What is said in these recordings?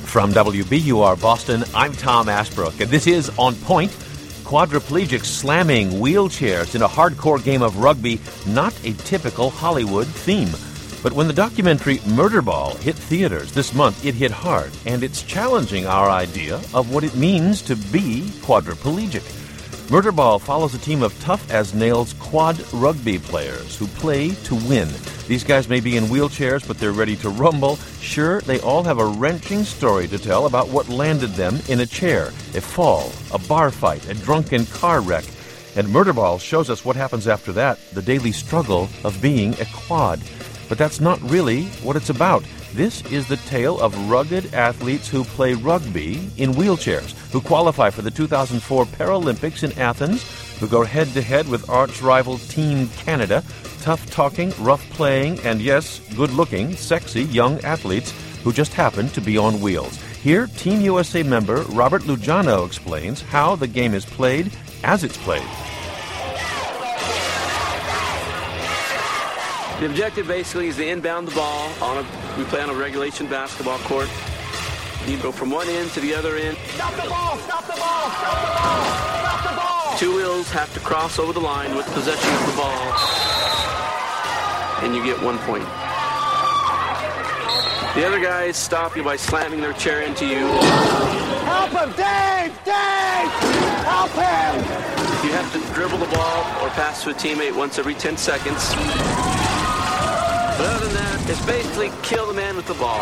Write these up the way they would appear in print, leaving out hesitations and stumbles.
From WBUR Boston, I'm Tom Ashbrook, and this is On Point. Quadriplegics slamming wheelchairs in a hardcore game of rugby, not a typical Hollywood theme. But when the documentary Murderball hit theaters this month, it hit hard, and it's challenging our idea of what it means to be quadriplegic. Murderball follows a team of tough-as-nails quad rugby players who play to win. These guys may be in wheelchairs, but they're ready to rumble. Sure, they all have a wrenching story to tell about what landed them in a chair, a fall, a bar fight, a drunken car wreck. And Murderball shows us what happens after that, the daily struggle of being a quad. But that's not really what it's about. This is the tale of rugged athletes who play rugby in wheelchairs, who qualify for the 2004 Paralympics in Athens, who go head-to-head with arch-rival Team Canada, tough-talking, rough-playing, and yes, good-looking, sexy young athletes who just happen to be on wheels. Here, Team USA member Robert Lujano explains how the game is played as it's played. The objective basically is to inbound the ball. We play on a regulation basketball court. You go from one end to the other end. Stop the ball! Stop the ball! Stop the ball! Stop the ball! Two wheels have to cross over the line with possession of the ball, and you get 1 point. The other guys stop you by slamming their chair into you. Help him! Dave! Dave! Help him! You have to dribble the ball or pass to a teammate once every 10 seconds. But other than that, it's basically kill the man with the ball.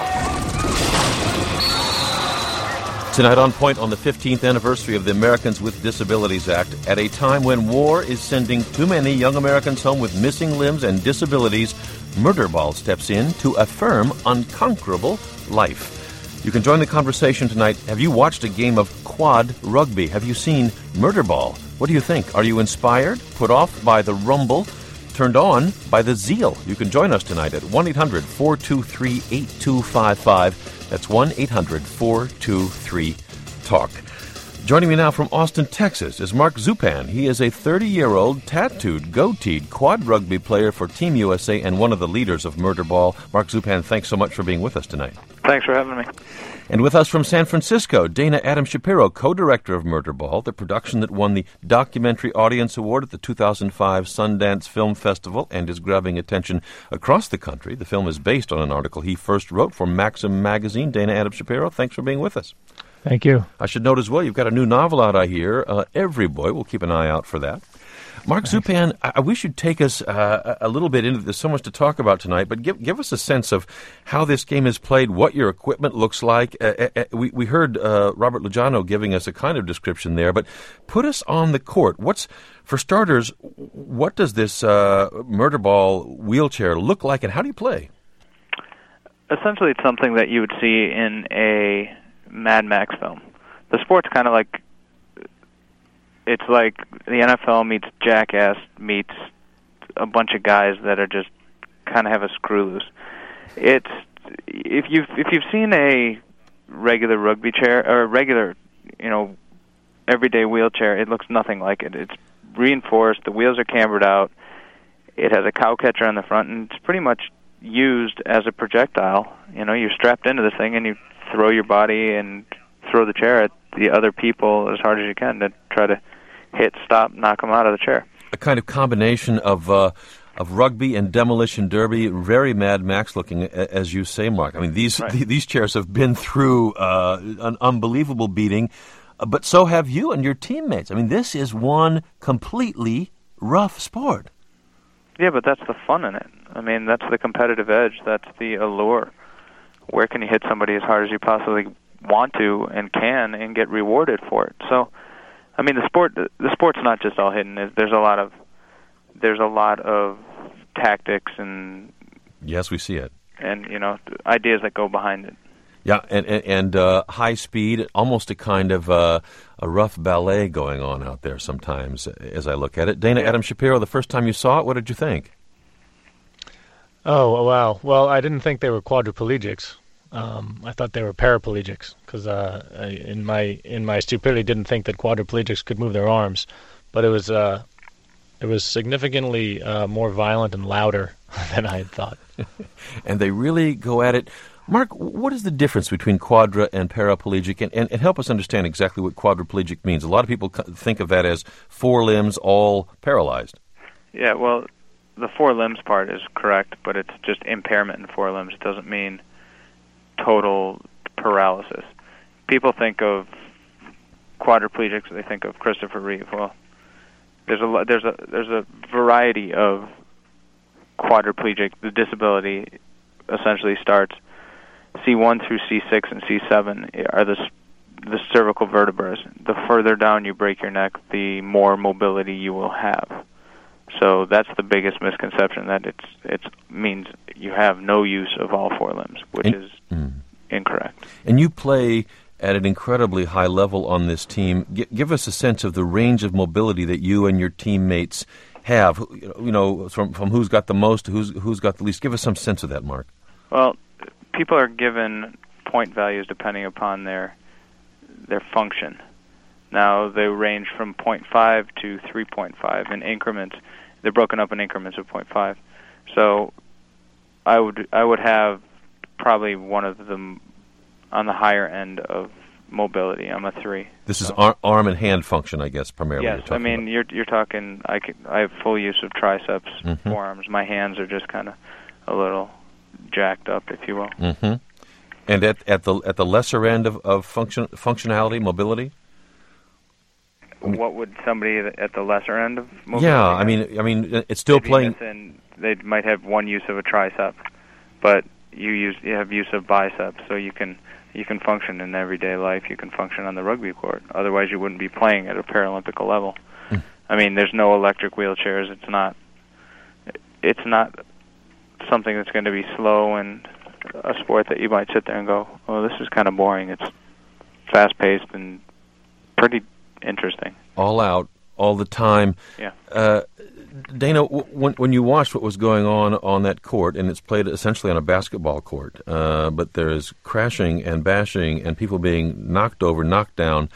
Tonight on Point, on the 15th anniversary of the Americans with Disabilities Act, at a time when war is sending too many young Americans home with missing limbs and disabilities, Murderball steps in to affirm unconquerable life. You can join the conversation tonight. Have you watched a game of quad rugby? Have you seen Murderball? What do you think? Are you inspired, put off by the rumble, turned on by the zeal? You can join us tonight at 1-800-423-8255. That's 1-800-423-TALK. Joining me now from Austin, Texas, is Mark Zupan. He is a 30-year-old, tattooed, goateed quad rugby player for Team USA and one of the leaders of Murderball. Mark Zupan, thanks so much for being with us tonight. Thanks for having me. And with us from San Francisco, Dana Adam Shapiro, co-director of Murderball, the production that won the Documentary Audience Award at the 2005 Sundance Film Festival and is grabbing attention across the country. The film is based on an article he first wrote for Maxim magazine. Dana Adam Shapiro, thanks for being with us. Thank you. I should note as well, you've got a new novel out, I hear, Every Boy. We'll keep an eye out for that. Mark Zupan, I wish you'd take us a little bit into this. So much to talk about tonight, but give us a sense of how this game is played, what your equipment looks like. We heard Robert Lujano giving us a kind of description there, but put us on the court. For starters, what does this Murderball wheelchair look like, and how do you play? Essentially, it's something that you would see in a Mad Max film. The sport's kind of like, it's like the NFL meets Jackass meets a bunch of guys that are just kind of have a screw loose. It's if you've seen a regular rugby chair or a regular, everyday wheelchair, it looks nothing like it. It's reinforced. The wheels are cambered out. It has a cow catcher on the front, and it's pretty much used as a projectile. You're strapped into this thing, and you throw your body and throw the chair at the other people as hard as you can to try to hit, stop, knock them out of the chair. A kind of combination of rugby and demolition derby, very Mad Max looking, as you say, Mark. I mean, these chairs have been through an unbelievable beating, but so have you and your teammates. I mean, this is one completely rough sport. Yeah, but that's the fun in it. I mean, that's the competitive edge. That's the allure. Where can you hit somebody as hard as you possibly want to and can and get rewarded for it? So, I mean, the sport's not just all hitting. There's a lot of tactics and yes, we see it, and ideas that go behind it. Yeah, and high speed, almost a kind of a rough ballet going on out there sometimes. As I look at it, Dana Adam Shapiro, the first time you saw it, what did you think? Oh, wow. Well, I didn't think they were quadriplegics. I thought they were paraplegics because in my stupidity didn't think that quadriplegics could move their arms, but it was significantly more violent and louder than I had thought. And they really go at it Mark, what is the difference between quadra and paraplegic? And help us understand exactly what quadriplegic means. A lot of people think of that as 4 limbs all paralyzed. Yeah, well, the 4 limbs part is correct, but it's just impairment in 4 limbs. It doesn't mean total paralysis. People think of quadriplegics, they think of Christopher Reeve. Well, there's a variety of quadriplegic. The disability essentially starts C1 through C6 and C7 are the cervical vertebrae. The further down you break your neck, the more mobility you will have. So that's the biggest misconception, that it means you have no use of all 4 limbs, which is incorrect. And you play at an incredibly high level on this team. Give us a sense of the range of mobility that you and your teammates have. You know, from who's got the most to who's got the least. Give us some sense of that, Mark. Well, people are given point values depending upon their function. Now, they range from 0.5 to 3.5 in increments. They're broken up in increments of 0.5. So I would have probably one of them on the higher end of mobility. I'm a 3. This is arm and hand function, I guess, primarily. Yes, I mean, you're talking, I have full use of triceps, forearms. My hands are just kind of a little jacked up, if you will. Mm-hmm. And at the lesser end of functionality, mobility? What would somebody at the lesser end of mobility? Yeah, I mean, it's still playing. They might have one use of a tricep, but you have use of biceps, so you can function in everyday life. You can function on the rugby court. Otherwise, you wouldn't be playing at a Paralympic level. I mean, there's no electric wheelchairs. It's not something that's going to be slow and a sport that you might sit there and go, "Oh, this is kind of boring." It's fast-paced and pretty interesting. All out, all the time. Yeah. Dana, when you watched what was going on that court, and it's played essentially on a basketball court, but there's crashing and bashing and people being knocked over, knocked down.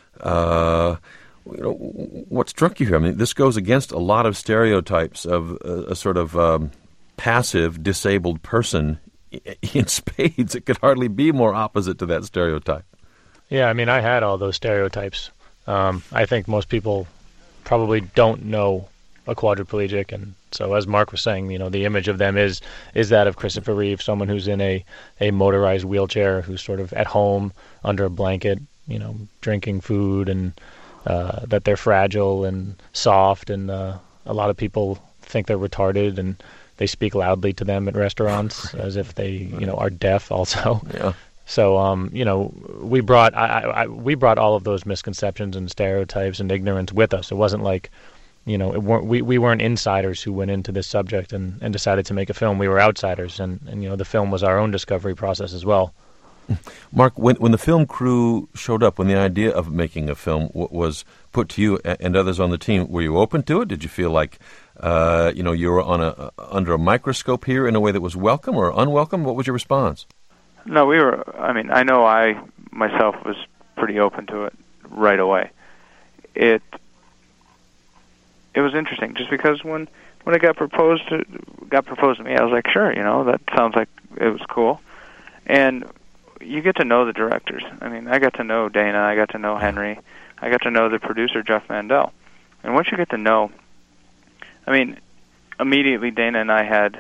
What struck you here? I mean, this goes against a lot of stereotypes of a sort of passive, disabled person in spades. It could hardly be more opposite to that stereotype. Yeah, I mean, I had all those stereotypes. I think most people probably don't know a quadriplegic, and so as Mark was saying, the image of them is that of Christopher Reeve, someone who's in a motorized wheelchair, who's sort of at home under a blanket, drinking food, and that they're fragile and soft, and a lot of people think they're retarded, and they speak loudly to them at restaurants as if they, are deaf also. Yeah. So, we brought all of those misconceptions and stereotypes and ignorance with us. It wasn't like, we weren't insiders who went into this subject and decided to make a film. We were outsiders, and the film was our own discovery process as well. Mark, when the film crew showed up, when the idea of making a film was put to you and others on the team, were you open to it? Did you feel like, you were under a microscope here in a way that was welcome or unwelcome? What was your response? No, I know I myself was pretty open to it right away. It was interesting just because when it got proposed to me, I was like, sure, that sounds like it was cool. And you get to know the directors. I mean, I got to know Dana, I got to know Henry, I got to know the producer, Jeff Mandel. And once you get to know, I mean, immediately Dana and I had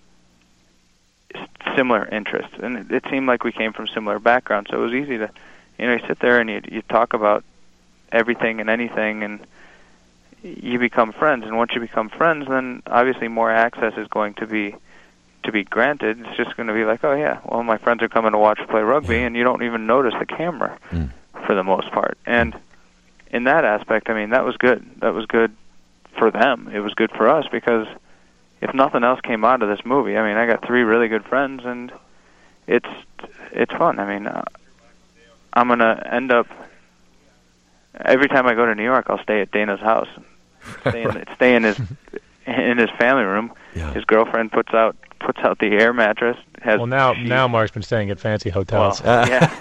similar interests, and it seemed like we came from similar backgrounds, so it was easy to, you sit there and you talk about everything and anything, and you become friends. And once you become friends, then obviously more access is going to be granted. It's just going to be like, oh yeah, well, my friends are coming to watch play rugby, and you don't even notice the camera for the most part. And in that aspect, I mean, that was good. That was good for them. It was good for us because if nothing else came out of this movie, I mean, I got 3 really good friends, and it's fun. I mean, I'm going to end up, every time I go to New York, I'll stay at Dana's house, stay in his family room. Yeah. His girlfriend puts out puts out the air mattress. Well, now Mark's been staying at fancy hotels. Well, yeah.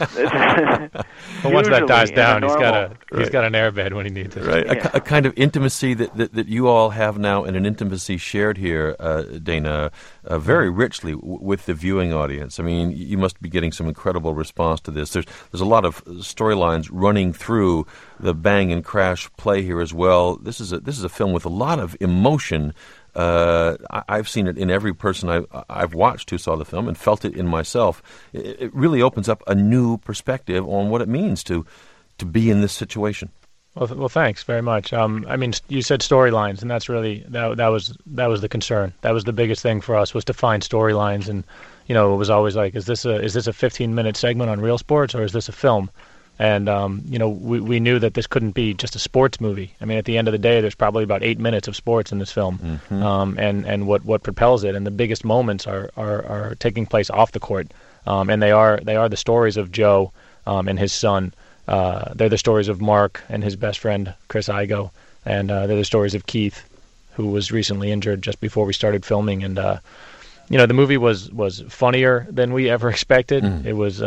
But once that dies down, he's got an airbed when he needs it. Right, Yeah. a kind of intimacy that you all have now, and an intimacy shared here, Dana, very richly with the viewing audience. I mean, you must be getting some incredible response to this. There's a lot of storylines running through the bang and crash play here as well. This is a film with a lot of emotion. I've seen it in every person I've watched who saw the film and felt it in myself. It really opens up a new perspective on what it means to be in this situation. Well, thanks very much. I mean, you said storylines, and that's really that was the concern. That was the biggest thing for us, was to find storylines, and it was always like, is this a 15-minute segment on Real Sports, or is this a film? And we knew that this couldn't be just a sports movie. I mean, at the end of the day, there's probably about 8 minutes of sports in this film, and what propels it, and the biggest moments are taking place off the court, and they are the stories of Joe and his son. They're the stories of Mark and his best friend Chris Igo, and they're the stories of Keith, who was recently injured just before we started filming, and the movie was funnier than we ever expected. It was,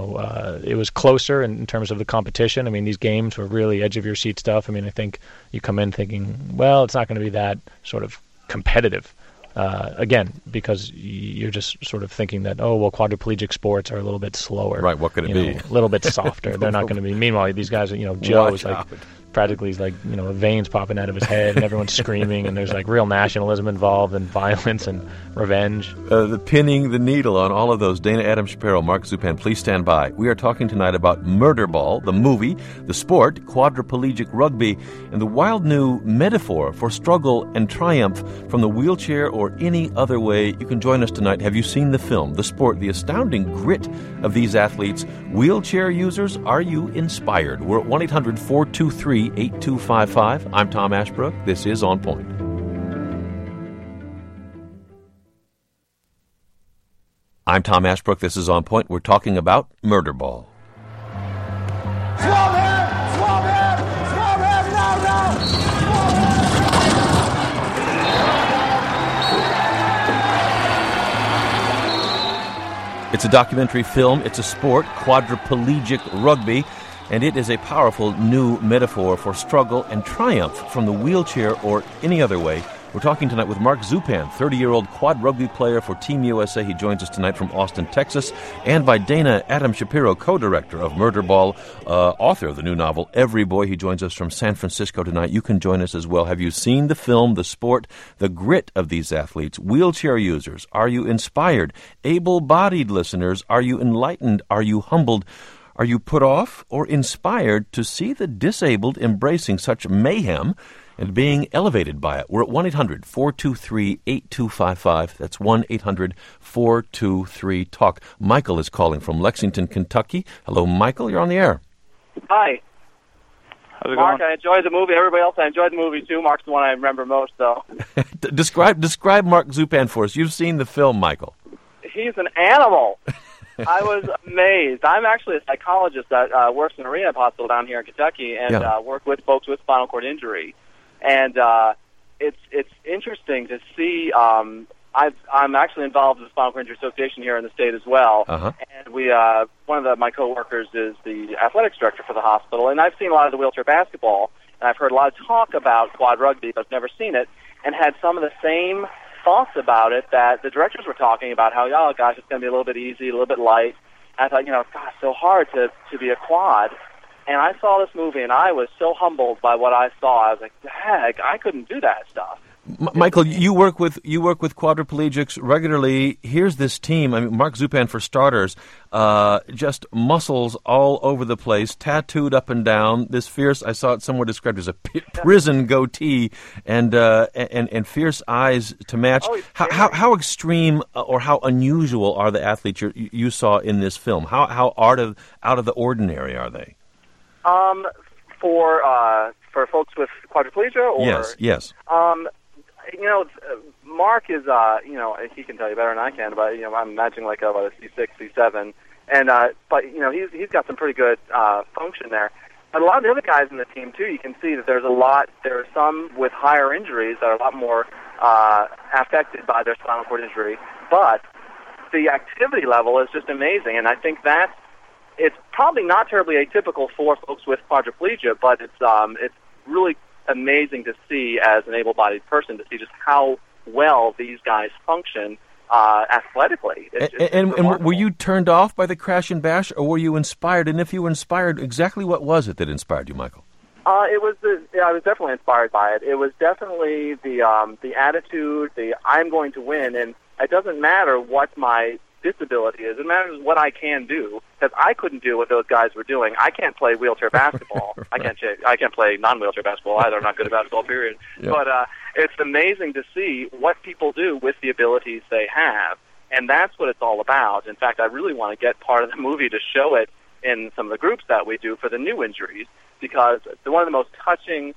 it was closer in terms of the competition. I mean, these games were really edge of your seat stuff. I mean, I think you come in thinking, well, it's not going to be that sort of competitive. Again, because you're just sort of thinking that, quadriplegic sports are a little bit slower. Right, what could it be? A little bit softer. They're not going to be. Meanwhile, these guys, Joe Watch is like out. practically he's like, veins popping out of his head, and everyone's screaming, and there's like real nationalism involved, and violence and revenge. The pinning the needle on all of those. Dana Adam Shapiro, Mark Zupan, please stand by. We are talking tonight about Murder Ball, the movie, the sport, quadriplegic rugby, and the wild new metaphor for struggle and triumph from the wheelchair or any other way. You can join us tonight. Have you seen the film, the sport, the astounding grit of these athletes? Wheelchair users, are you inspired? We're at 1-800-423-8255. I'm Tom Ashbrook. This is On Point. I'm Tom Ashbrook. This is On Point. We're talking about Murder Ball. Swab him! Swab him! Swab him! No! It's a documentary film. It's a sport, quadriplegic rugby, and it is a powerful new metaphor for struggle and triumph from the wheelchair or any other way. We're talking tonight with Mark Zupan, 30-year-old quad rugby player for Team USA. He joins us tonight from Austin, Texas, and by Dana Adam Shapiro, co-director of Murder Ball, author of the new novel Every Boy. He joins us from San Francisco tonight. You can join us as well. Have you seen the film, the sport, the grit of these athletes? Wheelchair users, are you inspired? Able-bodied listeners, are you enlightened? Are you humbled? Are you put off or inspired to see the disabled embracing such mayhem and being elevated by it? We're at 1-800-423-8255. That's 1-800-423-TALK. Michael is calling from Lexington, Kentucky. Hello, Michael. You're on the air. Hi. How's it Mark, going? I enjoyed the movie. Everybody else, I enjoyed the movie too. Mark's the one I remember most, though. Describe Mark Zupan for us. You've seen the film, Michael. He's an animal. I was amazed. I'm actually a psychologist that works in a rehab hospital down here in Kentucky and work with folks with spinal cord injury. And it's interesting to see. I'm actually involved with the Spinal Cord Injury Association here in the state as well. Uh-huh. And we one of my coworkers is the athletics director for the hospital. And I've seen a lot of the wheelchair basketball, and I've heard a lot of talk about quad rugby, but I've never seen it, and had some of the same thoughts about it that the directors were talking about. How, oh gosh, it's going to be a little bit easy, a little bit light. And I thought, gosh, it's so hard to be a quad. And I saw this movie, and I was so humbled by what I saw. I was like, heck, I couldn't do that stuff. Michael, you work with quadriplegics regularly. Here's this team. I mean, Mark Zupan, for starters, just muscles all over the place, tattooed up and down. This fierce, I saw it somewhere described as a prison goatee, and fierce eyes to match. Oh, how extreme or how unusual are the athletes you saw in this film? How out of the ordinary are they? For folks with quadriplegia, or yes. Mark is, he can tell you better than I can, but I'm imagining like a C6, C7, and but he's got some pretty good function there. a lot of the other guys in the team, too, you can see that there are some with higher injuries that are a lot more affected by their spinal cord injury, but the activity level is just amazing, and I think it's probably not terribly atypical for folks with quadriplegia, but it's really amazing to see as an able-bodied person, to see just how well these guys function athletically. And were you turned off by the crash and bash, or were you inspired? And if you were inspired, exactly what was it that inspired you, Michael? I was definitely inspired by it. It was definitely the attitude, the I'm going to win, and it doesn't matter what my disability is. It matters what I can do, because I couldn't do what those guys were doing. I can't play wheelchair basketball. Right. I can't play non-wheelchair basketball either. I'm not good at basketball, period. Yep. But it's amazing to see what people do with the abilities they have, and that's what it's all about. In fact, I really want to get part of the movie to show it in some of the groups that we do for the new injuries, because one of the most touching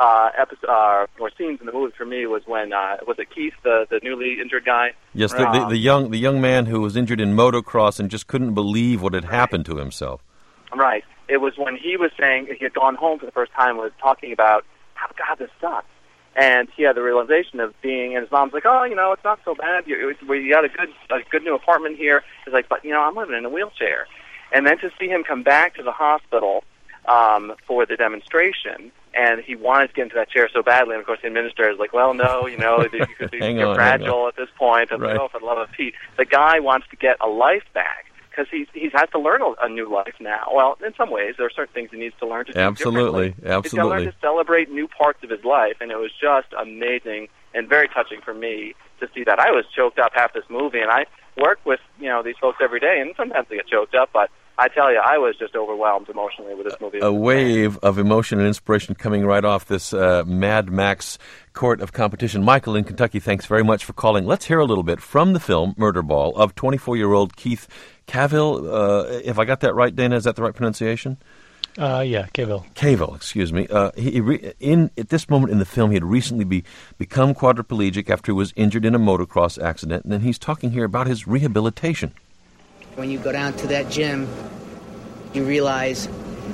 or scenes in the movie for me was when was it Keith, the newly injured guy? Yes, the young man who was injured in motocross and just couldn't believe what had happened to himself. Right. It was when he was saying he had gone home for the first time and was talking about how, God, this sucks. And he had the realization of being, and his mom's like, oh, it's not so bad. We got a good new apartment here. He's like, but, I'm living in a wheelchair. And then to see him come back to the hospital for the demonstration, and he wanted to get into that chair so badly, and of course the administrator is like, well, no, you're fragile at this point. And right. For the love of Pete. The guy wants to get a life back, because he has to learn a new life now. Well, in some ways, there are certain things he needs to learn to do differently. He's got to learn to celebrate new parts of his life, and it was just amazing and very touching for me to see that. I was choked up half this movie, and I work with these folks every day, and sometimes they get choked up, but I tell you, I was just overwhelmed emotionally with this movie. A wave of emotion and inspiration coming right off this Mad Max Court of Competition. Michael in Kentucky, thanks very much for calling. Let's hear a little bit from the film Murderball of 24-year-old Keith Cavill. If I got that right, Dana, is that the right pronunciation? Yeah, Cavill. Cavill, excuse me. At this moment in the film, he had recently become quadriplegic after he was injured in a motocross accident, and then he's talking here about his rehabilitation. When you go down to that gym, you realize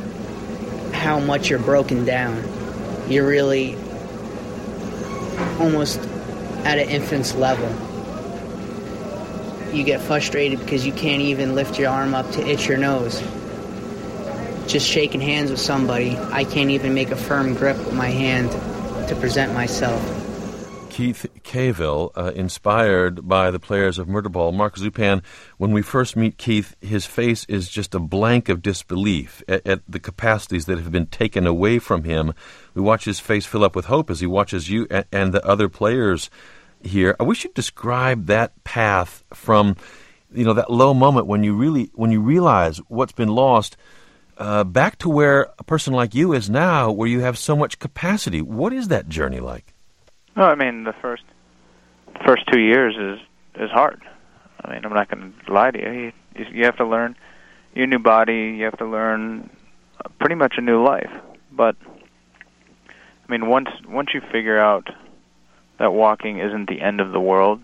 how much you're broken down. You're really almost at an infant's level. You get frustrated because you can't even lift your arm up to itch your nose. Just shaking hands with somebody, I can't even make a firm grip with my hand to present myself. Keith Cavill, inspired by the players of Murderball. Mark Zupan, when we first meet Keith, his face is just a blank of disbelief at the capacities that have been taken away from him. We watch his face fill up with hope as he watches you and the other players here. I wish you'd describe that path from, that low moment when you realize what's been lost, back to where a person like you is now, where you have so much capacity. What is that journey like? No, I mean, the first 2 years is hard. I mean, I'm not going to lie to you. You have to learn your new body. You have to learn pretty much a new life. But I mean, once you figure out that walking isn't the end of the world,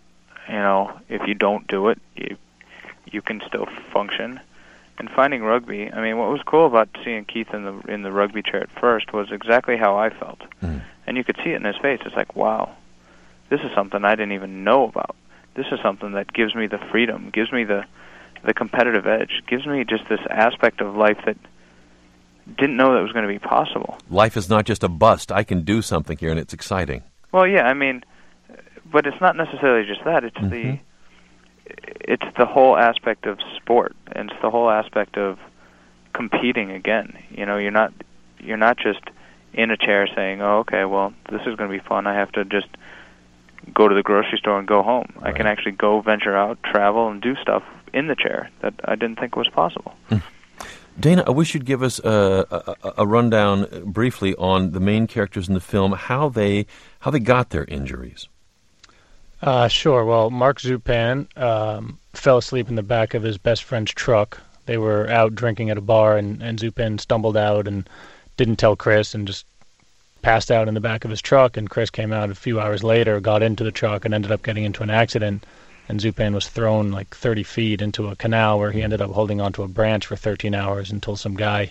if you don't do it, you can still function. And finding rugby, I mean, what was cool about seeing Keith in the rugby chair at first was exactly how I felt. Mm. And you could see it in his face. It's like, wow, this is something I didn't even know about. This is something that gives me the freedom, gives me the competitive edge, gives me just this aspect of life that didn't know that was going to be possible. Life is not just a bust. I can do something here, and it's exciting. Well, yeah, I mean, but it's not necessarily just that. It's it's the whole aspect of sport, and it's the whole aspect of competing again. You're not just in a chair saying, oh, okay, well, this is going to be fun. I have to just go to the grocery store and go home. Right. I can actually go venture out, travel, and do stuff in the chair that I didn't think was possible. Dana, I wish you'd give us a rundown briefly on the main characters in the film, how they got their injuries. Sure. Well, Mark Zupan fell asleep in the back of his best friend's truck. They were out drinking at a bar, and Zupan stumbled out and didn't tell Chris and just passed out in the back of his truck. And Chris came out a few hours later, got into the truck, and ended up getting into an accident. And Zupan was thrown like 30 feet into a canal where he ended up holding onto a branch for 13 hours until some guy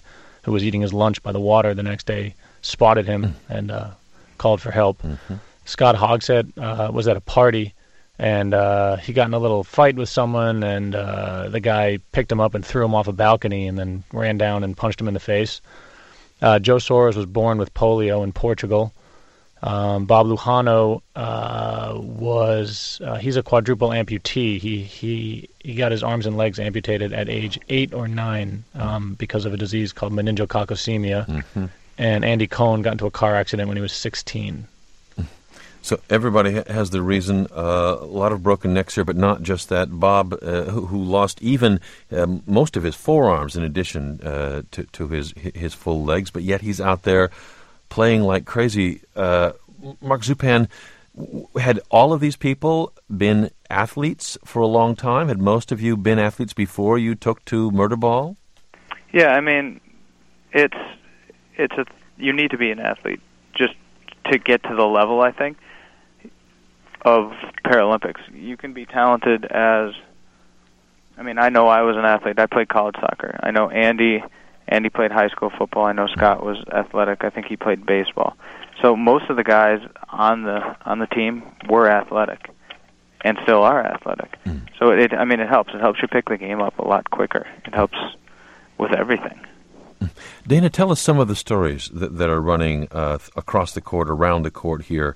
who was eating his lunch by the water the next day, spotted him and called for help. Scott Hogshead was at a party, and he got in a little fight with someone, and the guy picked him up and threw him off a balcony and then ran down and punched him in the face. Joe Soares was born with polio in Portugal. Bob Lujano he's a quadruple amputee. He got his arms and legs amputated at age 8 or 9 because of a disease called meningococcosemia. And Andy Cohen got into a car accident when he was 16. So everybody has the reason. A lot of broken necks here, but not just that. Bob, who lost even most of his forearms in addition to his full legs, but yet he's out there playing like crazy. Mark Zupan, had all of these people been athletes for a long time? Had most of you been athletes before you took to Murderball? Yeah, I mean, you need to be an athlete just to get to the level, I think, of Paralympics. You can be talented as, I mean, I know I was an athlete. I played college soccer. I know Andy played high school football. I know Scott was athletic. I think he played baseball. So most of the guys on the team were athletic and still are athletic. So it helps. It helps you pick the game up a lot quicker. It helps with everything. Dana, tell us some of the stories that are running across the court, around the court here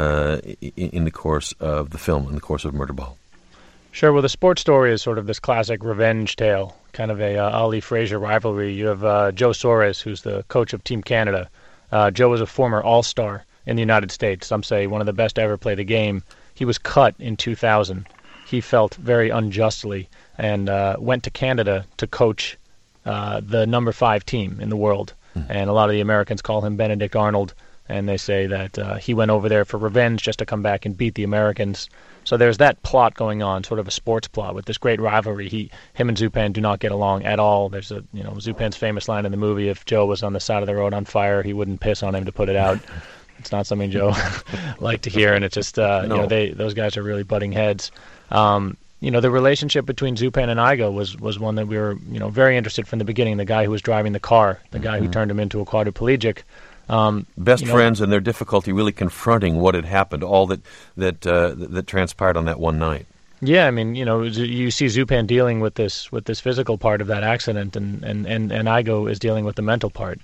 in the course of the film, in the course of Murderball. Sure. Well, the sports story is sort of this classic revenge tale, kind of a Ali Frazier rivalry. You have Joe Soares, who's the coach of Team Canada. Joe was a former All-Star in the United States. Some say one of the best to ever play the game. He was cut in 2000. He felt very unjustly and went to Canada to coach the number 5 team in the world. And a lot of the Americans call him Benedict Arnold, and they say that he went over there for revenge just to come back and beat the Americans. So there's that plot going on, sort of a sports plot with this great rivalry. Him and Zupan do not get along at all. There's Zupan's famous line in the movie: if Joe was on the side of the road on fire, he wouldn't piss on him to put it out. It's not something Joe liked to hear, and it's just those guys are really butting heads. The relationship between Zupan and Igo was one that we were very interested from the beginning. The guy who was driving the car, the guy who turned him into a quadriplegic. Best friends and their difficulty really confronting what had happened, all that transpired on that one night. Yeah, I mean, you see Zupan dealing with this physical part of that accident, and Igo is dealing with the mental part.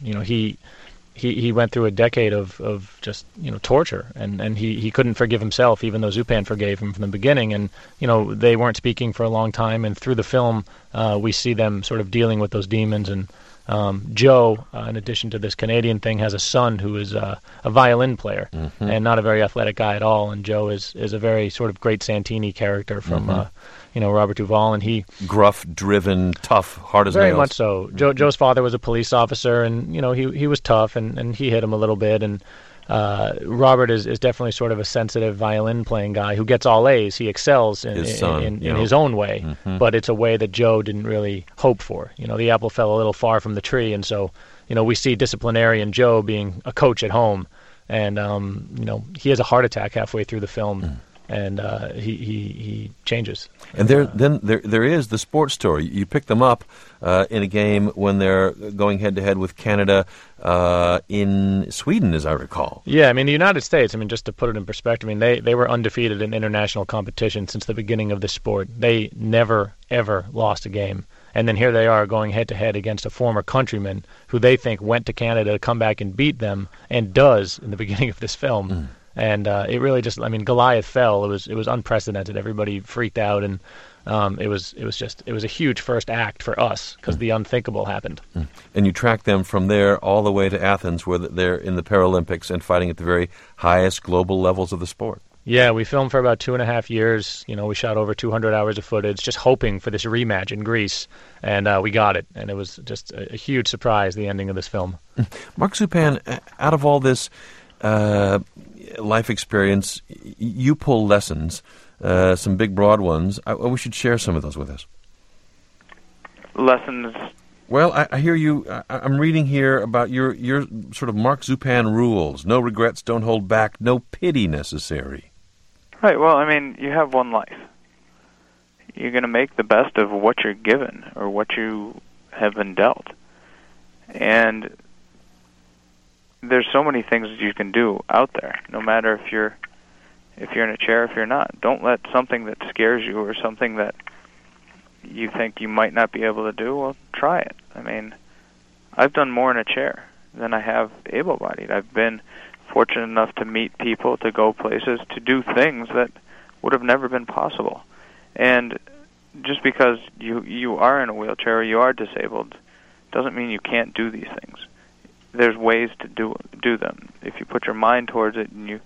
He went through a decade of just torture, and he couldn't forgive himself, even though Zupan forgave him from the beginning. And they weren't speaking for a long time, and through the film we see them sort of dealing with those demons. And Joe, in addition to this Canadian thing, has a son who is a violin player and not a very athletic guy at all. And Joe is a very sort of great Santini character from Robert Duvall, and he gruff, driven, tough, hard as nails. Very much so. Joe's father was a police officer, and he was tough, and he hit him a little bit. And Robert is definitely sort of a sensitive violin playing guy who gets all A's. He excels in his own way, but it's a way that Joe didn't really hope for. The apple fell a little far from the tree, and so we see disciplinarian Joe being a coach at home, and he has a heart attack halfway through the film. And he changes. And there is the sports story. You pick them up in a game when they're going head-to-head with Canada in Sweden, as I recall. Yeah, I mean, the United States, just to put it in perspective, they were undefeated in international competition since the beginning of the sport. They never, ever lost a game. And then here they are going head-to-head against a former countryman who they think went to Canada to come back and beat them, and does in the beginning of this film. And it really just, Goliath fell. It was unprecedented. Everybody freaked out, and it was a huge first act for us because the unthinkable happened. And you track them from there all the way to Athens, where they're in the Paralympics and fighting at the very highest global levels of the sport. Yeah, we filmed for about 2.5 years. We shot over 200 hours of footage, just hoping for this rematch in Greece, and we got it. And it was just a huge surprise, the ending of this film. Mark Zupan, out of all this life experience, you pull lessons, some big, broad ones. We should share some of those with us. Lessons? Well, I hear you. I'm reading here about your sort of Mark Zupan rules. No regrets, don't hold back, no pity necessary. Right, well, you have one life. You're going to make the best of what you're given or what you have been dealt. And there's so many things that you can do out there, no matter if you're in a chair, if you're not. Don't let something that scares you or something that you think you might not be able to do, well, try it. I mean, I've done more in a chair than I have able-bodied. I've been fortunate enough to meet people, to go places, to do things that would have never been possible. And just because you are in a wheelchair or you are disabled doesn't mean you can't do these things. There's ways to do them. If you put your mind towards it and you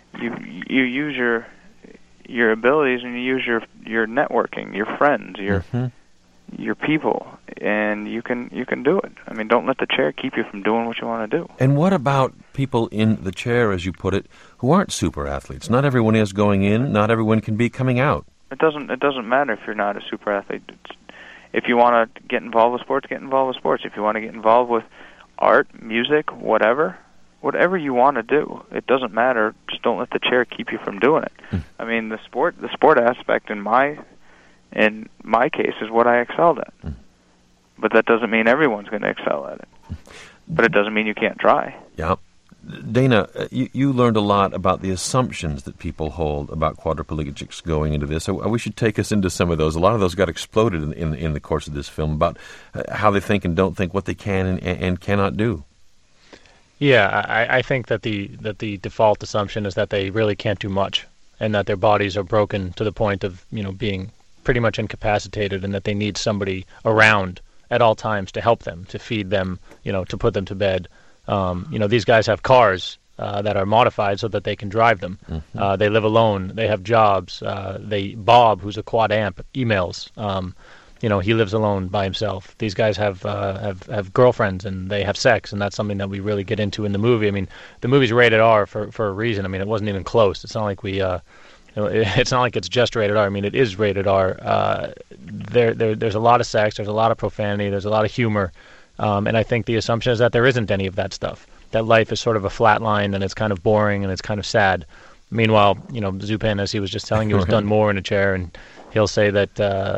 use your abilities and you use your networking, your friends, your people, and you can do it. I mean, don't let the chair keep you from doing what you want to do. And what about people in the chair, as you put it, who aren't super athletes? Not everyone is going in. Not everyone can be coming out. It doesn't matter if you're not a super athlete. If you want to get involved with sports, get involved with sports. If you want to get involved with art, music, whatever you want to do, it doesn't matter. Just don't let the chair keep you from doing it. I mean, the sport aspect in my case is what I excelled at. But that doesn't mean everyone's going to excel at it. But it doesn't mean you can't try. Yeah. Dana, you learned a lot about the assumptions that people hold about quadriplegics going into this. So we should take us into some of those. A lot of those got exploded in the course of this film about how they think and don't think, what they can and cannot do. Yeah, I think that the default assumption is that they really can't do much, and that their bodies are broken to the point of being pretty much incapacitated, and that they need somebody around at all times to help them, to feed them, to put them to bed. These guys have cars that are modified so that they can drive them. They live alone. They have jobs. Bob, who's a quad amp, emails. He lives alone by himself. These guys have girlfriends and they have sex, and that's something that we really get into in the movie. I mean, the movie's rated R for a reason. I mean, it wasn't even close. It's not like it's not like it's just rated R. I mean, it is rated R. There's a lot of sex. There's a lot of profanity. There's a lot of humor. And I think the assumption is that there isn't any of that stuff. That life is sort of a flat line, and it's kind of boring, and it's kind of sad. Meanwhile, Zupan, as he was just telling you, has done more in a chair, and he'll say that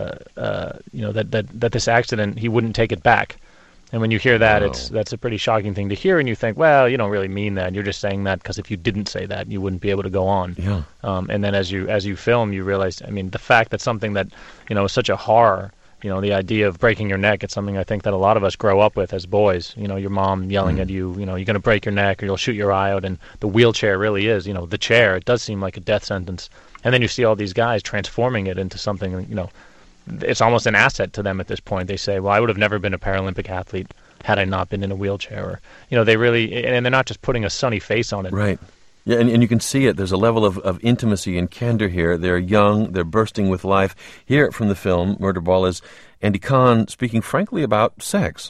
that this accident, he wouldn't take it back. And when you hear that, that's a pretty shocking thing to hear, and you think, well, you don't really mean that. You're just saying that because if you didn't say that, you wouldn't be able to go on. Yeah. And then as you film, you realize, I mean, the fact that something that is such a horror. The idea of breaking your neck, it's something I think that a lot of us grow up with as boys. Your mom yelling at you, you're going to break your neck or you'll shoot your eye out. And the wheelchair really is, the chair. It does seem like a death sentence. And then you see all these guys transforming it into something, it's almost an asset to them at this point. They say, well, I would have never been a Paralympic athlete had I not been in a wheelchair. Or, they really, and they're not just putting a sunny face on it. Right. Yeah, and you can see it. There's a level of intimacy and candor here. They're young. They're bursting with life. Here from the film, Murderball, is Andy Kahn speaking frankly about sex.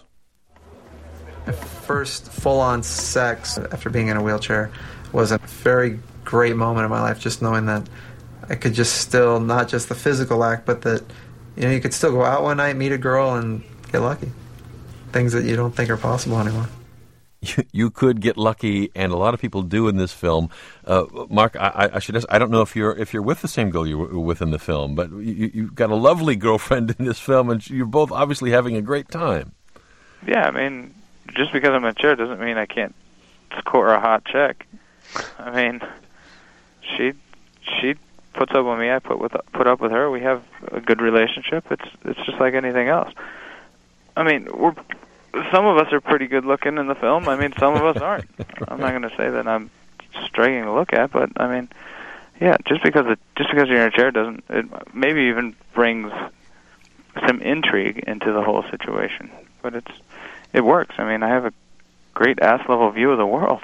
My first full-on sex after being in a wheelchair was a very great moment in my life, just knowing that I could just still, not just the physical act, but that, you could still go out one night, meet a girl, and get lucky. Things that you don't think are possible anymore. You could get lucky, and a lot of people do in this film. Mark, I should ask, I don't know if you're with the same girl you were with in the film, but you've got a lovely girlfriend in this film, and you're both obviously having a great time. Yeah, I mean, just because I'm in a chair doesn't mean I can't score a hot chick. I mean, she puts up with me, I put up with her. We have a good relationship. It's just like anything else. I mean, some of us are pretty good looking in the film. I mean, some of us aren't. I'm not going to say that I'm striking to look at, but I mean, yeah, just because you're in a chair doesn't, it maybe even brings some intrigue into the whole situation. But it works. I mean, I have a great ass level view of the world.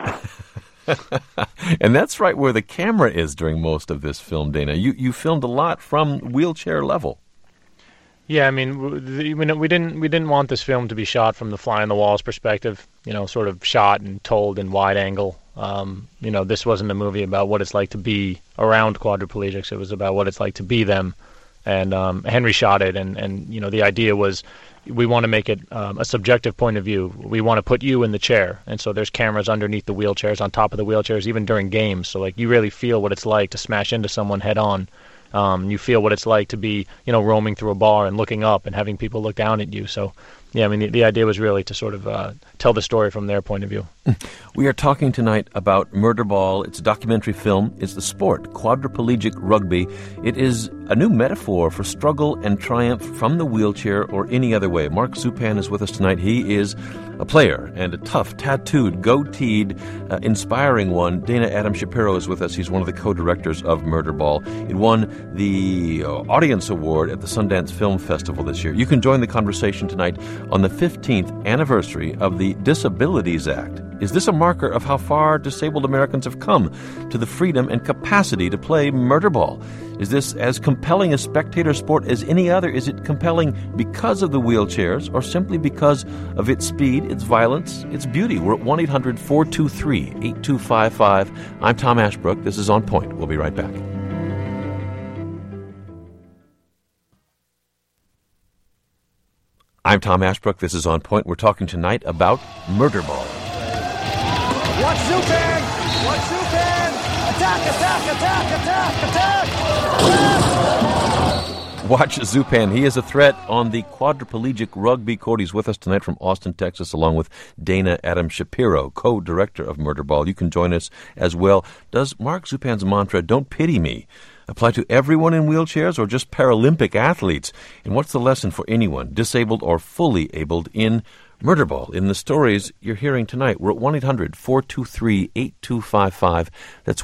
And that's right where the camera is during most of this film, Dana. You filmed a lot from wheelchair level. Yeah, I mean, we didn't want this film to be shot from the fly on the walls perspective, sort of shot and told in wide angle. This wasn't a movie about what it's like to be around quadriplegics. It was about what it's like to be them. And Henry shot it, and the idea was we want to make it a subjective point of view. We want to put you in the chair, and so there's cameras underneath the wheelchairs, on top of the wheelchairs, even during games. So you really feel what it's like to smash into someone head on. You feel what it's like to be, roaming through a bar and looking up and having people look down at you. So yeah, I mean, the idea was really to sort of tell the story from their point of view. We are talking tonight about Murderball. It's a documentary film. It's the sport, quadriplegic rugby. It is a new metaphor for struggle and triumph from the wheelchair or any other way. Mark Zupan is with us tonight. He is a player and a tough, tattooed, goateed, inspiring one. Dana Adam Shapiro is with us. He's one of the co-directors of Murderball. It won the Audience Award at the Sundance Film Festival this year. You can join the conversation tonight on the 15th anniversary of the Disabilities Act. Is this a marker of how far disabled Americans have come to the freedom and capacity to play Murderball? Is this as compelling a spectator sport as any other? Is it compelling because of the wheelchairs or simply because of its speed, its violence, its beauty? We're at 1-800-423-8255. I'm Tom Ashbrook. This is On Point. We'll be right back. I'm Tom Ashbrook. This is On Point. We're talking tonight about Murderball. Watch Zupan! Watch Zupan! Attack, attack, attack, attack, attack! Watch Zupan. He is a threat on the quadriplegic rugby court. He's with us tonight from Austin, Texas, along with Dana Adam Shapiro, co-director of Murderball. You can join us as well. Does Mark Zupan's mantra, "Don't pity me," apply to everyone in wheelchairs or just Paralympic athletes? And what's the lesson for anyone, disabled or fully abled, in Murderball? In the stories you're hearing tonight, we're at 1-800-423-8255. That's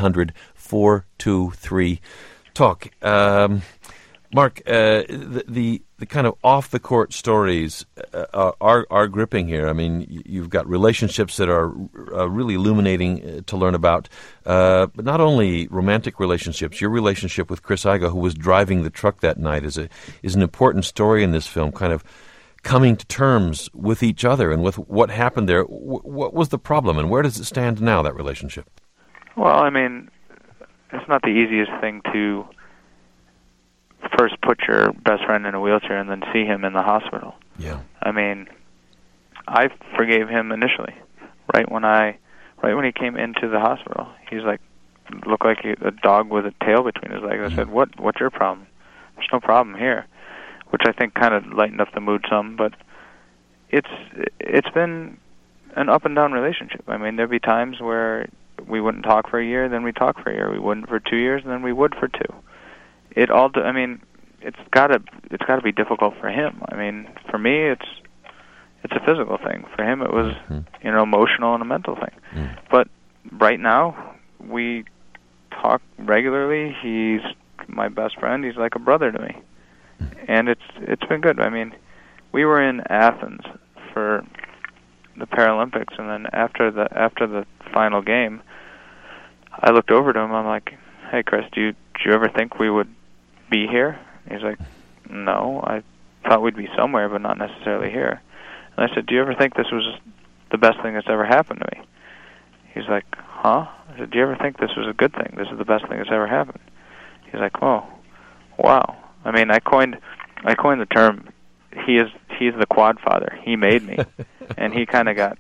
1-800-423-TALK. Mark, the kind of off-the-court stories are gripping here. I mean, you've got relationships that are really illuminating to learn about, but not only romantic relationships. Your relationship with Chris Igo, who was driving the truck that night, is an important story in this film, kind of coming to terms with each other and with what happened there. What was the problem, and where does it stand now, that relationship? Well, I mean, it's not the easiest thing to first put your best friend in a wheelchair and then see him in the hospital. Yeah. I mean, I forgave him initially, right when he came into the hospital. He's like, looked like a dog with a tail between his legs. I said, "What's your problem? There's no problem here," which I think kind of lightened up the mood some. But it's been an up and down relationship. I mean, there'd be times where we wouldn't talk for a year, then we'd talk for a year. We wouldn't for 2 years, and then we would for 2. It's got to be difficult for him. I mean, for me, it's a physical thing. For him, it was emotional and a mental thing. But right now, we talk regularly. He's my best friend. He's like a brother to me, and it's been good. I mean, we were in Athens for the Paralympics, and then after the final game, I looked over to him. I'm like, "Hey, Chris, do you ever think we would be here?" He's like, "No, I thought we'd be somewhere, but not necessarily here." And I said, "Do you ever think this was the best thing that's ever happened to me?" He's like, "Huh?" I said, "Do you ever think this was a good thing? This is the best thing that's ever happened." He's like, "Oh, wow." I mean, I coined the term. He's the quad father. He made me, and he kind of got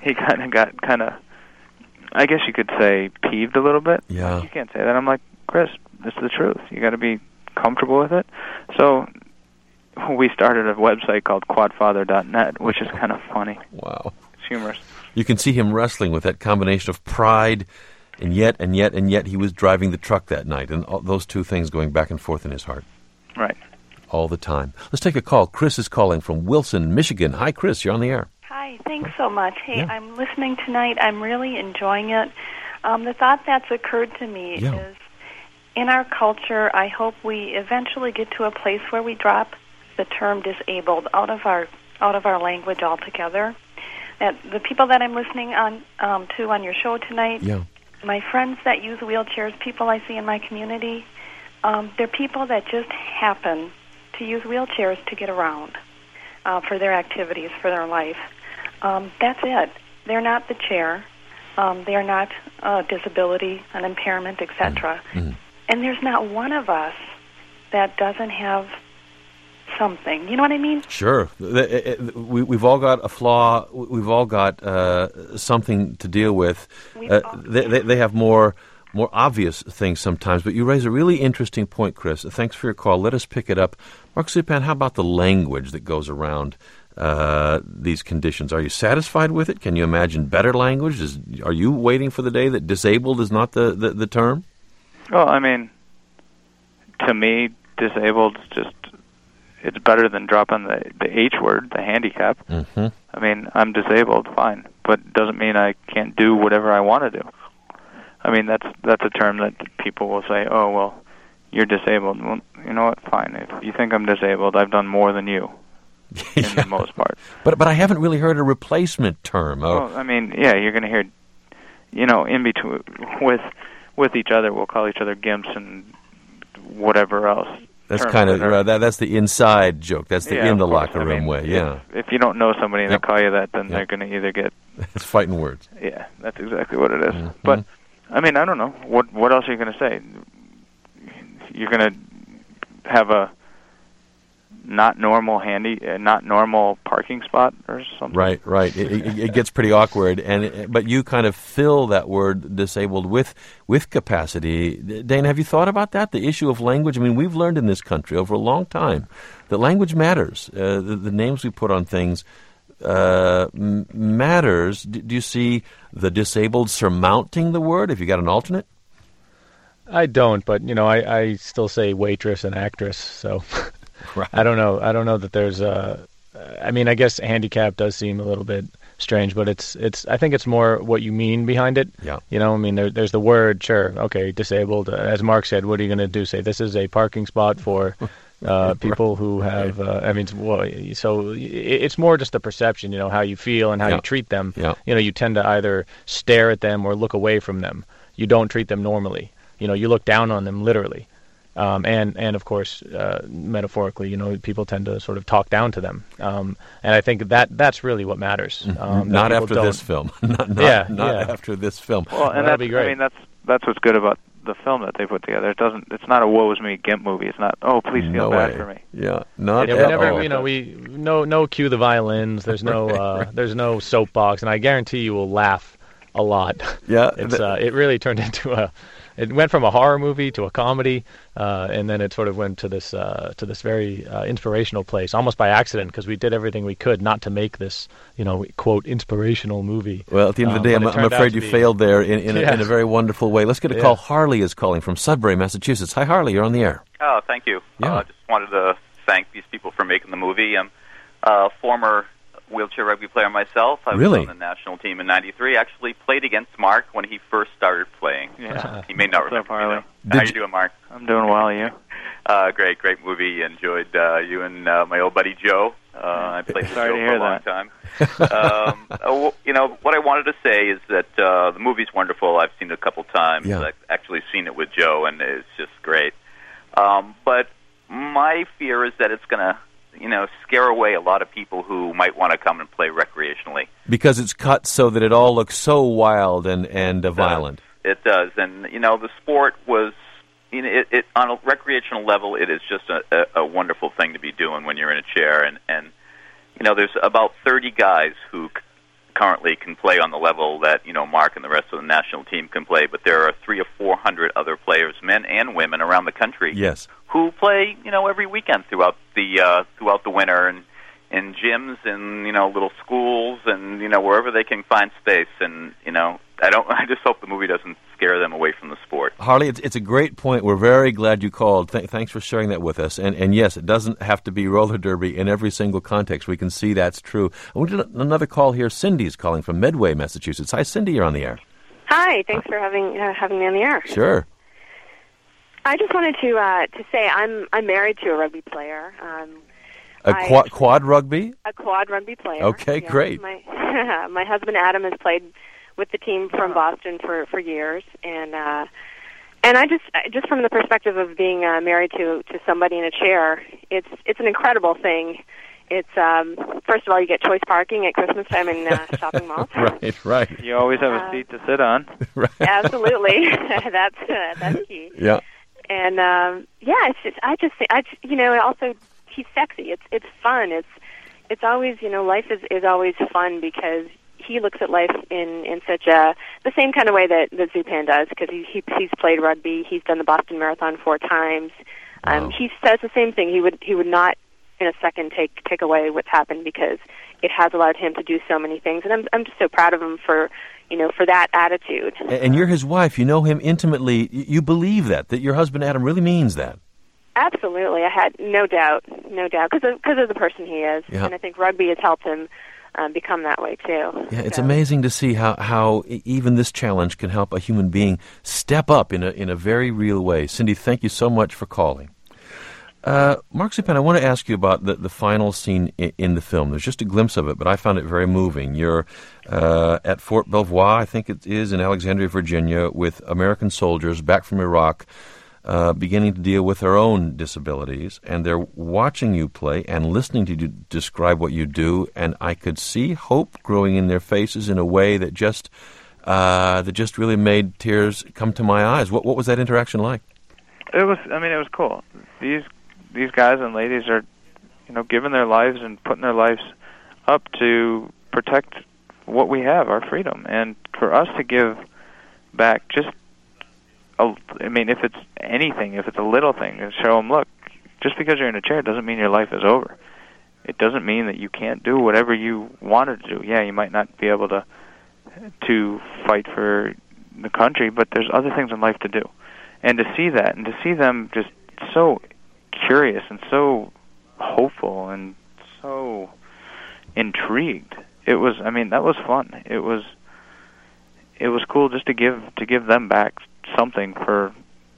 I guess you could say peeved a little bit. Yeah. You can't say that. I'm like, "Chris, this is the truth. You got to be comfortable with it." So we started a website called quadfather.net, which is kind of funny. Wow. It's humorous. You can see him wrestling with that combination of pride and yet he was driving the truck that night, and all those two things going back and forth in his heart. Right. All the time. Let's take a call. Chris is calling from Wilson, Michigan. Hi, Chris. You're on the air. Hi. Thanks so much. Hey, Yeah. I'm listening tonight. I'm really enjoying it. The thought that's occurred to me is, in our culture, I hope we eventually get to a place where we drop the term disabled out of our language altogether. That the people that I'm listening on to on your show tonight, my friends that use wheelchairs, people I see in my community, they're people that just happen to use wheelchairs to get around for their activities, for their life. That's it. They're not the chair. They are not a disability, an impairment, etc. And there's not one of us that doesn't have something. You know what I mean? Sure. We've all got a flaw. We've all got something to deal with. They have more obvious things sometimes, but you raise a really interesting point, Chris. Thanks for your call. Let us pick it up. Mark Zupan, how about the language that goes around these conditions. Are you satisfied with it? Can you imagine better language? Are you waiting for the day that disabled is not the term? Well, I mean, to me, disabled is just, it's better than dropping the H word, the handicap. Mm-hmm. I mean, I'm disabled, fine, but it doesn't mean I can't do whatever I want to do. I mean, that's a term that people will say, oh, well, you're disabled. Well, you know what, fine. If you think I'm disabled, I've done more than you, in the most part. But I haven't really heard a replacement term. Well, I mean, yeah, you're going to hear, in between, with each other, we'll call each other gimps and whatever else. That's kind of that's the inside joke. That's the in the locker room way. Yeah. If you don't know somebody and they call you that, then they're going to either get. It's fighting words. Yeah, that's exactly what it is. Mm-hmm. But I mean, I don't know what else are you going to say? You're going to have a not normal parking spot or something. Right. It gets pretty awkward, but you kind of fill that word disabled with capacity. Dana, have you thought about that? The issue of language. I mean, we've learned in this country over a long time that language matters. The names we put on things matters. Do you see the disabled surmounting the word? Have you got an alternate? I don't, but I still say waitress and actress, so. Right. I don't know that there's I mean, I guess handicap does seem a little bit strange, but it's I think it's more what you mean behind it. Yeah. I mean, there's the word, sure, okay, disabled. As Mark said, what are you going to do? Say this is a parking spot for people who have. I mean, so it's more just the perception, how you feel and how you treat them. Yeah. You tend to either stare at them or look away from them. You don't treat them normally. You look down on them literally. And of course, metaphorically, people tend to sort of talk down to them. And I think that's really what matters. Not after this film. Not after this film. Well, and that'd be great. I mean, that's what's good about the film that they put together. It's not a woe is me GIMP movie. It's not, oh, please feel bad for me. Yeah, not we at never, all. no cue the violins. There's there's no soapbox, and I guarantee you will laugh a lot. Yeah. It really turned into it went from a horror movie to a comedy, and then it sort of went to this very inspirational place, almost by accident, because we did everything we could not to make this, quote, inspirational movie. Well, at the end of the day, I'm afraid you failed there in a very wonderful way. Let's get a call. Harley is calling from Sudbury, Massachusetts. Hi, Harley. You're on the air. Oh, thank you. Yeah. I just wanted to thank these people for making the movie. I'm a former wheelchair rugby player myself. I was on the national team in '93. Actually played against Mark when he first started playing. Yeah. He may not remember me, though. How you doing, Mark? I'm doing well, you? Great movie. Enjoyed you and my old buddy Joe. I played with Joe for a long time. What I wanted to say is that the movie's wonderful. I've seen it a couple times. Yeah. I've actually seen it with Joe, and it's just great. But my fear is that it's going to scare away a lot of people who might want to come and play recreationally. Because it's cut so that it all looks so wild and violent. It does. And, the sport was, it on a recreational level, it is just a wonderful thing to be doing when you're in a chair. And there's about 30 guys who currently can play on the level that, Mark and the rest of the national team can play, but there are 300 or 400 other players, men and women, around the country. Yes. Who play, every weekend throughout the winter and in gyms and little schools and wherever they can find space. And I just hope the movie doesn't scare them away from the sport. Harley, it's a great point. We're very glad you called. Thanks for sharing that with us. And yes, it doesn't have to be roller derby in every single context. We can see that's true. I want another call here. Cindy's calling from Medway, Massachusetts. Hi, Cindy. You're on the air. Hi. Thanks for having me on the air. Sure. I just wanted to say I'm married to a rugby player. Quad rugby? A quad rugby player. Okay, great. My husband Adam has played with the team from Boston for years, and I just from the perspective of being married to somebody in a chair, it's an incredible thing. It's first of all, you get choice parking at Christmas time in shopping malls. Right. You always have a seat to sit on. Right. Absolutely, that's key. Yeah. And it's just also he's sexy. It's fun. It's always life is always fun because he looks at life in such the same kind of way that Zupan does, because he's played rugby. He's done the Boston Marathon 4 times. Wow. He says the same thing. He would not in a second take away what's happened, because it has allowed him to do so many things, and I'm just so proud of him for that attitude. And you're his wife. You know him intimately. You believe that your husband Adam really means that. Absolutely, I had no doubt, because of the person he is, and I think rugby has helped him become that way too. Yeah, it's amazing to see how even this challenge can help a human being step up in a very real way. Cindy, thank you so much for calling. Mark Zupan, I want to ask you about the final scene in the film. There's just a glimpse of it, but I found it very moving. You're at Fort Belvoir, I think it is, in Alexandria, Virginia, with American soldiers back from Iraq, beginning to deal with their own disabilities, and they're watching you play and listening to you describe what you do, and I could see hope growing in their faces in a way that just really made tears come to my eyes. What was that interaction like? It was cool. These guys and ladies are, giving their lives and putting their lives up to protect what we have, our freedom, and for us to give back if it's anything, if it's a little thing, to show them, look, just because you're in a chair doesn't mean your life is over. It doesn't mean that you can't do whatever you wanted to do. Yeah, you might not be able to fight for the country, but there's other things in life to do. And to see that, and to see them just so curious and so hopeful and so intrigued, that was fun. It was cool just to give them back something for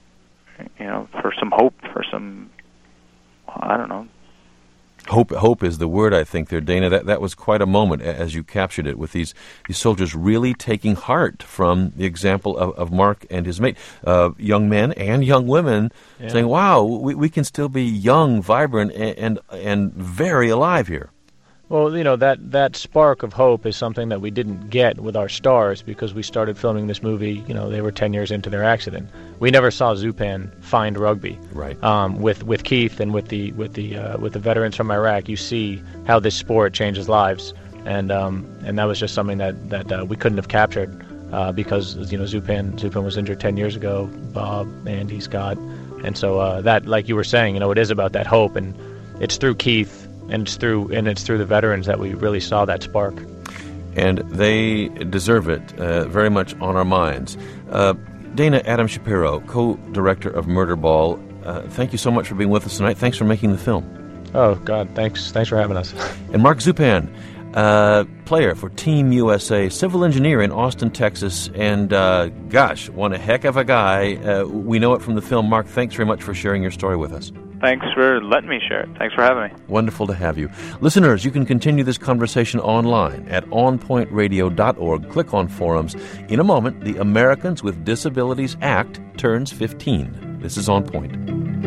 some hope, for some, I don't know. Hope is the word, I think, there, Dana. That was quite a moment as you captured it, with these soldiers really taking heart from the example of Mark and his mate, young men and young women, saying, wow, we can still be young, vibrant, and very alive here. Well, that spark of hope is something that we didn't get with our stars, because we started filming this movie, they were 10 years into their accident. We never saw Zupan find rugby. Right. With Keith and with the veterans from Iraq, you see how this sport changes lives, and that was just something that we couldn't have captured because Zupan was injured 10 years ago. Bob, Andy, Scott, and so that, like you were saying, it is about that hope, and it's through Keith. And it's through the veterans that we really saw that spark. And they deserve it, very much on our minds. Dana, Adam Shapiro, co-director of Murder Ball, thank you so much for being with us tonight. Thanks for making the film. Oh, God, thanks for having us. And Mark Zupan, player for Team USA, civil engineer in Austin, Texas, and one heck of a guy. We know it from the film. Mark, thanks very much for sharing your story with us. Thanks for letting me share it. Thanks for having me. Wonderful to have you. Listeners, you can continue this conversation online at onpointradio.org. Click on forums. In a moment, the Americans with Disabilities Act turns 15. This is On Point.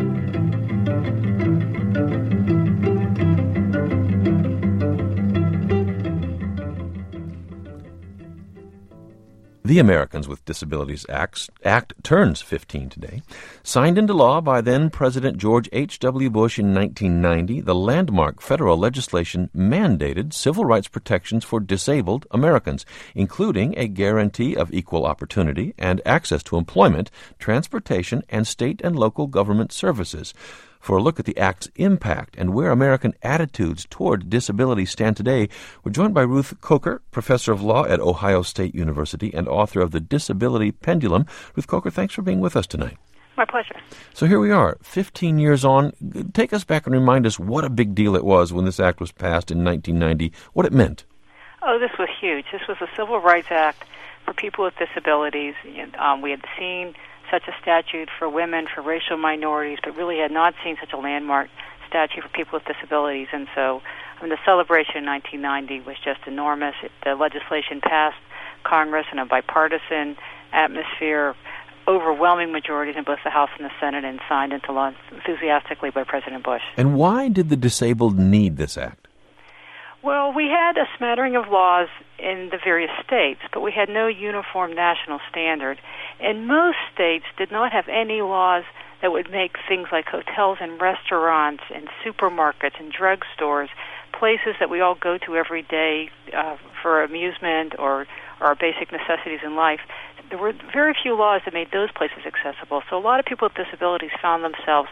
The Americans with Disabilities Act turns 15 today. Signed into law by then-President George H.W. Bush in 1990, the landmark federal legislation mandated civil rights protections for disabled Americans, including a guarantee of equal opportunity and access to employment, transportation, and state and local government services. For a look at the Act's impact and where American attitudes toward disability stand today, we're joined by Ruth Coker, professor of law at Ohio State University and author of The Disability Pendulum. Ruth Coker, thanks for being with us tonight. My pleasure. So here we are, 15 years on. Take us back and remind us what a big deal it was when this act was passed in 1990, what it meant. Oh, this was huge. This was a Civil Rights Act for people with disabilities. We had seen such a statute for women, for racial minorities, but really had not seen such a landmark statute for people with disabilities. And so the celebration in 1990 was just enormous. The legislation passed Congress in a bipartisan atmosphere, overwhelming majorities in both the House and the Senate, and signed into law enthusiastically by President Bush. And why did the disabled need this act? Well, we had a smattering of laws in the various states, but we had no uniform national standard. And most states did not have any laws that would make things like hotels and restaurants and supermarkets and drugstores, places that we all go to every day for amusement or our basic necessities in life. There were very few laws that made those places accessible. So a lot of people with disabilities found themselves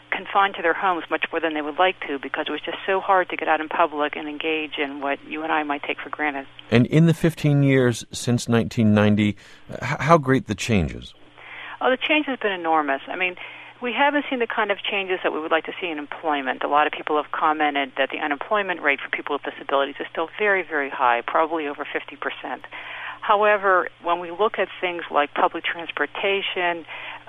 confined to their homes much more than they would like to, because it was just so hard to get out in public and engage in what you and I might take for granted. And in the 15 years since 1990, how great the changes? Oh, the change has been enormous. I mean, we haven't seen the kind of changes that we would like to see in employment. A lot of people have commented that the unemployment rate for people with disabilities is still very, very high, probably over 50%. However, when we look at things like public transportation,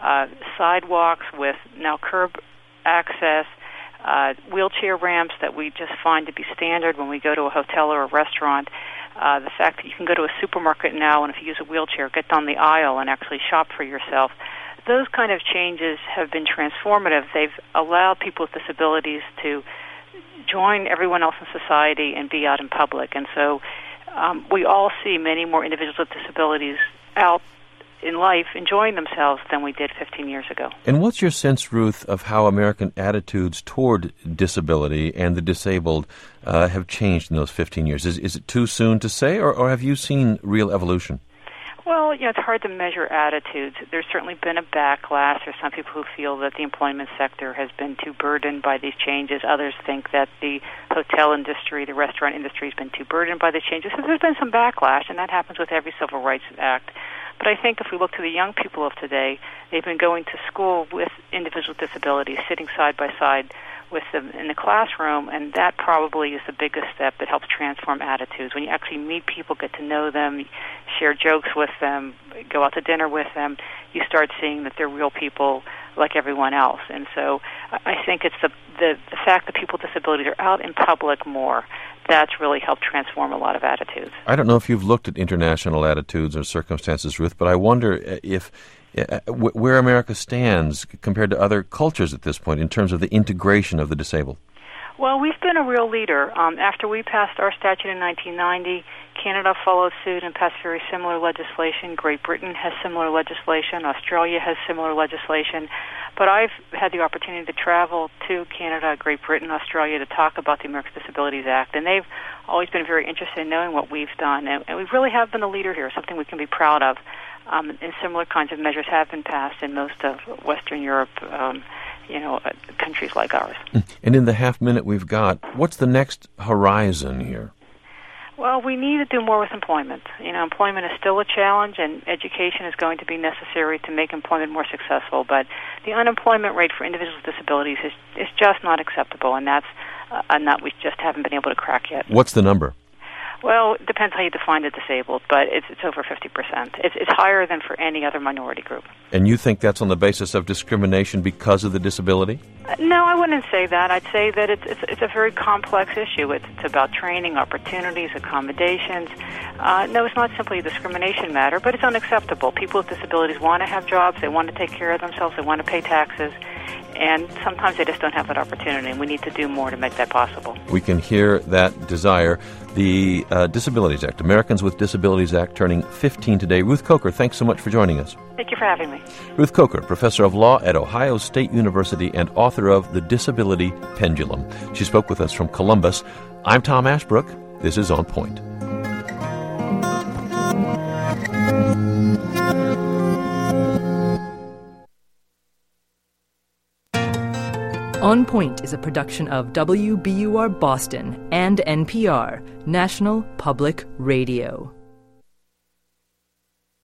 sidewalks with now curb access, wheelchair ramps that we just find to be standard when we go to a hotel or a restaurant, the fact that you can go to a supermarket now and if you use a wheelchair, get down the aisle and actually shop for yourself, those kind of changes have been transformative. They've allowed people with disabilities to join everyone else in society and be out in public. And so we all see many more individuals with disabilities out in life enjoying themselves than we did 15 years ago. And what's your sense, Ruth, of how American attitudes toward disability and the disabled have changed in those 15 years? Is it too soon to say, or have you seen real evolution? Well, it's hard to measure attitudes. There's certainly been a backlash. There's some people who feel that the employment sector has been too burdened by these changes. Others think that the hotel industry, the restaurant industry has been too burdened by the changes. So there's been some backlash, and that happens with every Civil Rights Act. But I think if we look to the young people of today, they've been going to school with individuals with disabilities, sitting side by side with them in the classroom, and that probably is the biggest step that helps transform attitudes. When you actually meet people, get to know them, share jokes with them, go out to dinner with them, you start seeing that they're real people like everyone else. And so I think it's the fact that people with disabilities are out in public more, that's really helped transform a lot of attitudes. I don't know if you've looked at international attitudes or circumstances, Ruth, but I wonder if where America stands compared to other cultures at this point in terms of the integration of the disabled. Well, we've been a real leader. After we passed our statute in 1990, Canada followed suit and passed very similar legislation. Great Britain has similar legislation. Australia has similar legislation. But I've had the opportunity to travel to Canada, Great Britain, Australia to talk about the Americans with Disabilities Act, and they've always been very interested in knowing what we've done. And we really have been a leader here, something we can be proud of. And similar kinds of measures have been passed in most of Western Europe, countries like ours. And in the half minute we've got, what's the next horizon here? Well, we need to do more with employment. Employment is still a challenge, and education is going to be necessary to make employment more successful. But the unemployment rate for individuals with disabilities is just not acceptable, and that's a nut we just haven't been able to crack yet. What's the number? Well, it depends how you define the disabled, but it's over 50%. It's higher than for any other minority group. And you think that's on the basis of discrimination because of the disability? No, I wouldn't say that. I'd say that it's a very complex issue. It's about training, opportunities, accommodations. No, it's not simply a discrimination matter, but it's unacceptable. People with disabilities want to have jobs. They want to take care of themselves. They want to pay taxes. And sometimes they just don't have that opportunity, and we need to do more to make that possible. We can hear that desire. The Disabilities Act, Americans with Disabilities Act, turning 15 today. Ruth Coker, thanks so much for joining us. Thank you for having me. Ruth Coker, professor of law at Ohio State University and author of The Disability Pendulum. She spoke with us from Columbus. I'm Tom Ashbrook. This is On Point. On Point is a production of WBUR Boston and NPR, National Public Radio.